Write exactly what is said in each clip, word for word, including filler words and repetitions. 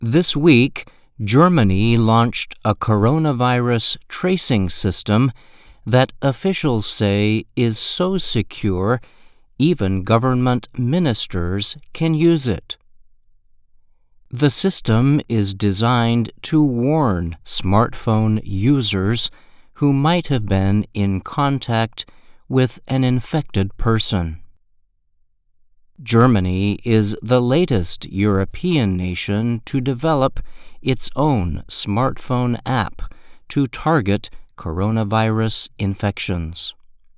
This week, Germany launched a coronavirus tracing system that officials say is so secure even government ministers can use it. The system is designed to warn smartphone users who might have been in contact with an infected person. Germany is the latest European nation to develop its own smartphone app to target coronavirus infections.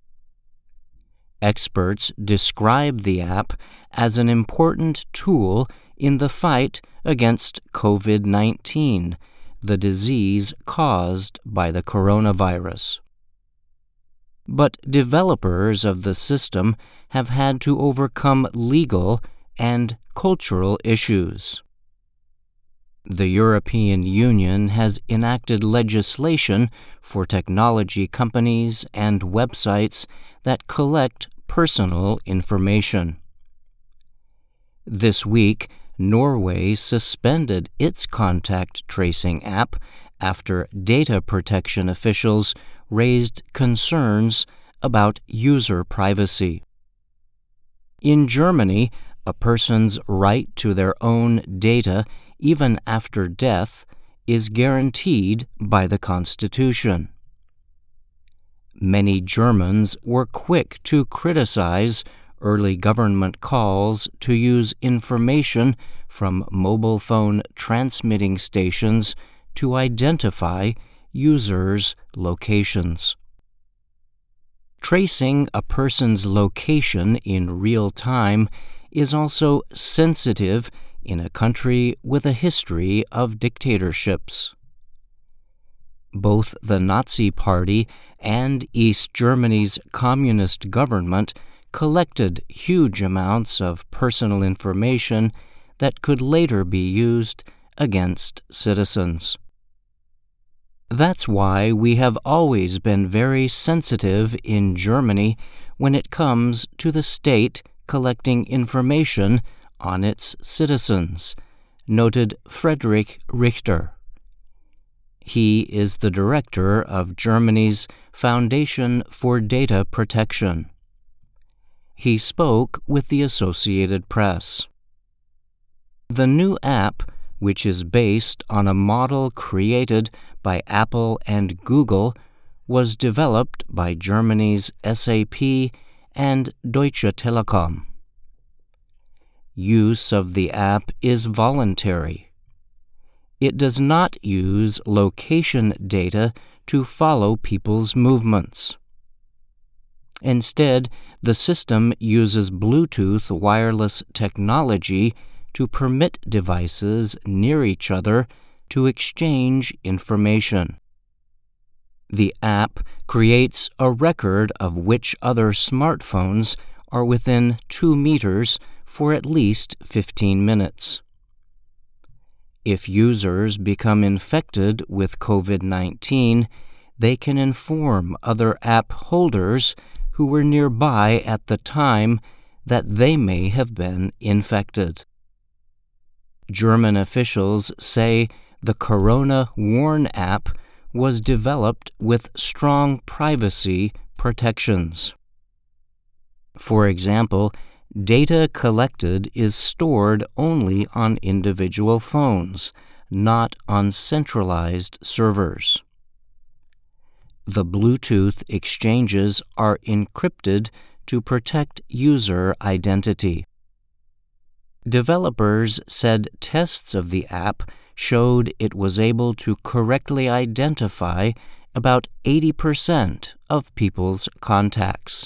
Experts describe the app as an important tool in the fight against COVID nineteen, the disease caused by the coronavirus. But developers of the system have had to overcome legal and cultural issues. The European Union has enacted legislation for technology companies and websites that collect personal information. This week, Norway suspended its contact tracing app after data protection officials raised concerns about user privacy. In Germany, a person's right to their own data, even after death, is guaranteed by the Constitution. Many Germans were quick to criticize early government calls to use information from mobile phone transmitting stations to identify users' locations. Tracing a person's location in real time is also sensitive in a country with a history of dictatorships. Both the Nazi Party and East Germany's communist government collected huge amounts of personal information that could later be used against citizens. That's why we have always been very sensitive in Germany when it comes to the state collecting information on its citizens, noted Friedrich Richter. He is the director of Germany's Foundation for Data Protection. He spoke with the Associated Press. The new app, which is based on a model created by Apple and Google, was developed by Germany's S A P and Deutsche Telekom. Use of the app is voluntary. It does not use location data to follow people's movements. Instead, the system uses Bluetooth wireless technology to permit devices near each other to exchange information. The app creates a record of which other smartphones are within two meters for at least fifteen minutes. If users become infected with COVID nineteen, they can inform other app holders who were nearby at the time that they may have been infected. German officials say the Corona Warn app was developed with strong privacy protections. For example, data collected is stored only on individual phones, not on centralized servers. The Bluetooth exchanges are encrypted to protect user identity. Developers said tests of the app showed it was able to correctly identify about eighty percent of people's contacts.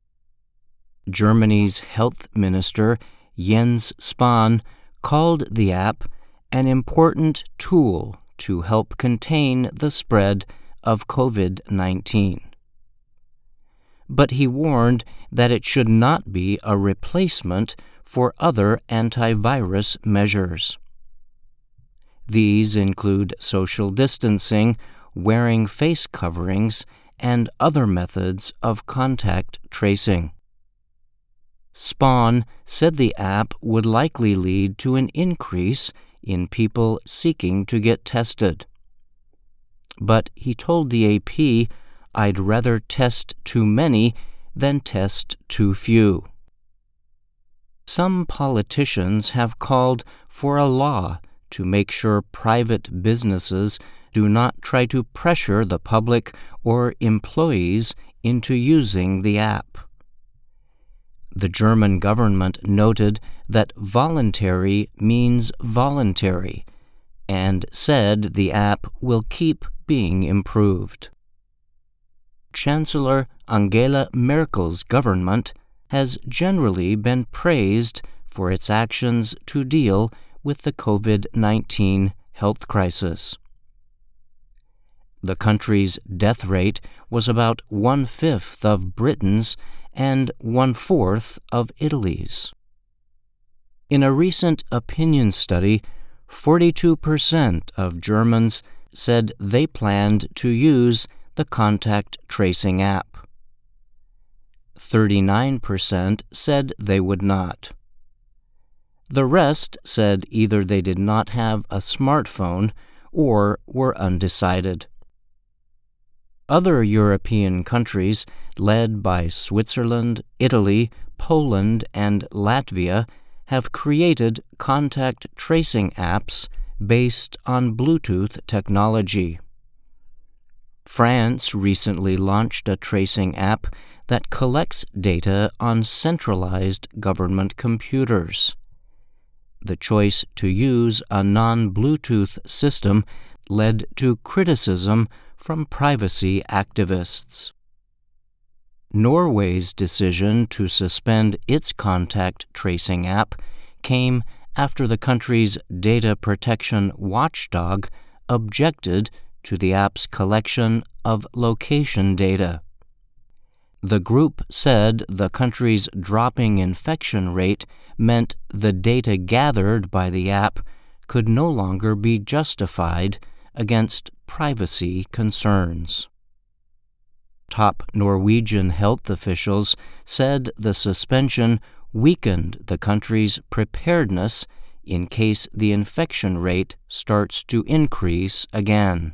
Germany's health minister, Jens Spahn, called the app an important tool to help contain the spread of COVID nineteen. But he warned that it should not be a replacement for other antivirus measures. These include social distancing, wearing face coverings, and other methods of contact tracing. Spahn said the app would likely lead to an increase in people seeking to get tested. But he told the A P, "I'd rather test too many than test too few." Some politicians have called for a law to make sure private businesses do not try to pressure the public or employees into using the app. The German government noted that voluntary means voluntary and said the app will keep being improved. Chancellor Angela Merkel's government has generally been praised for its actions to deal with the COVID nineteen health crisis. The country's death rate was about one-fifth of Britain's and one-fourth of Italy's. In a recent opinion study, forty-two percent of Germans said they planned to use the contact tracing app. thirty-nine percent said they would not. The rest said either they did not have a smartphone or were undecided. Other European countries, led by Switzerland, Italy, Poland, and Latvia, have created contact tracing apps based on Bluetooth technology. France recently launched a tracing app that collects data on centralized government computers. The choice to use a non-Bluetooth system led to criticism from privacy activists. Norway's decision to suspend its contact tracing app came after the country's data protection watchdog objected to the app's collection of location data. The group said the country's dropping infection rate meant the data gathered by the app could no longer be justified against privacy concerns. Top Norwegian health officials said the suspension weakened the country's preparedness in case the infection rate starts to increase again.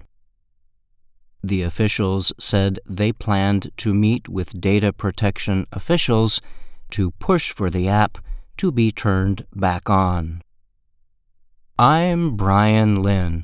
The officials said they planned to meet with data protection officials to push for the app to be turned back on. I'm Brian Lynn.